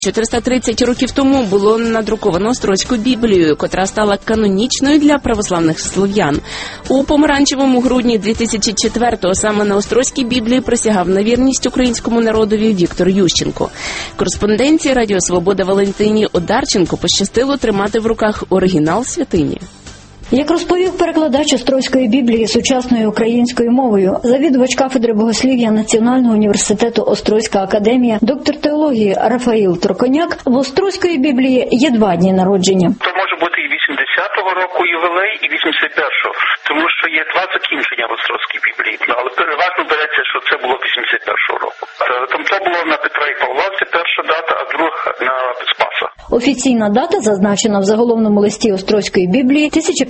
430 років тому було надруковано Острозьку Біблію, котра стала канонічною для православних слов'ян. У помаранчевому грудні 2004-го саме на Острозькій Біблії присягав на вірність українському народові Віктор Ющенко. Кореспонденції Радіо Свобода Валентині Одарченко пощастило тримати в руках оригінал святині. Як розповів перекладач Острозької Біблії сучасною українською мовою, завідувач кафедри богослів'я Національного університету Острозька академія, доктор теології Рафаїл Торконяк, в Острозької Біблії є 2 дні народження. То може бути і 80-го року ювілей, і 81-го, тому що є 2 закінчення в Острозькій Біблії, але переважно береться, що це було 81-го року. Там то було на Петра і Павла, це перша дата, а друга на Спаса. Офіційна дата зазначена в заголовному листі Острозької Біблії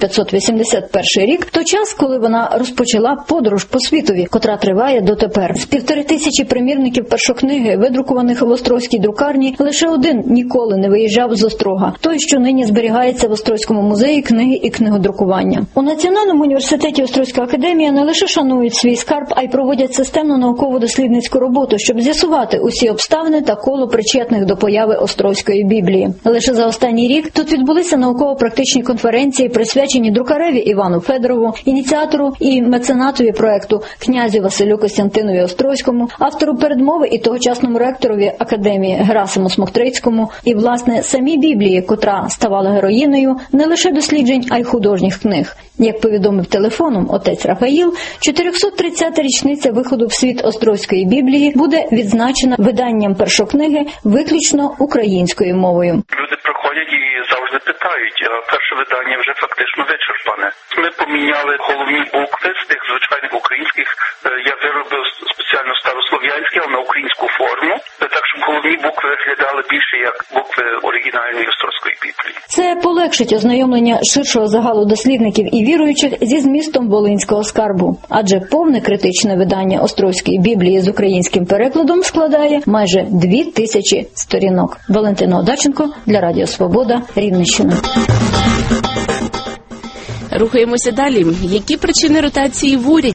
1581 рік, той час, коли вона розпочала подорож по світові, котра триває дотепер. З 1500 примірників першокниги, видрукованих в Острозькій друкарні, лише один ніколи не виїжджав з Острога, той, що нині зберігається в Острозькому музеї книги і книгодрукування. У Національному університеті Острозька академія не лише шанують свій скарб, а й проводять системну науково-дослідницьку роботу, щоб з'ясувати усі обставини та коло причетних до появи Острозької Біблії. Лише за останній рік тут відбулися науково-практичні конференції, присвячені друкареві Івану Федорову, ініціатору і меценатові проекту князю Василю Костянтинові Острозькому, автору передмови і тогочасному ректорові академії Герасиму Смоктрицькому і, власне, самій Біблії, котра ставала героїною не лише досліджень, а й художніх книг. Як повідомив телефоном отець Рафаїл, 430-та річниця виходу в світ Острозької Біблії буде відзначена виданням першокниги виключно українською мовою. Люди приходять і завжди питають, а перше видання вже фактично вичерпане. Ми поміняли головні букви з тих звичайних українських, я виробив спеціально старослов'янські, але на українську форму, так щоб головні букви виглядали більше як букви оригінальної Острозької Біблії. Це полегшить ознайомлення ширшого загалу дослідників і віруючих зі змістом Волинського скарбу, адже повне критичне видання Острозької Біблії з українським перекладом складає майже 2000 сторінок. Валентина Одарченко для Радіо Свобода, Рівненщина. Рухаємося далі. Які причини ротації в уряді?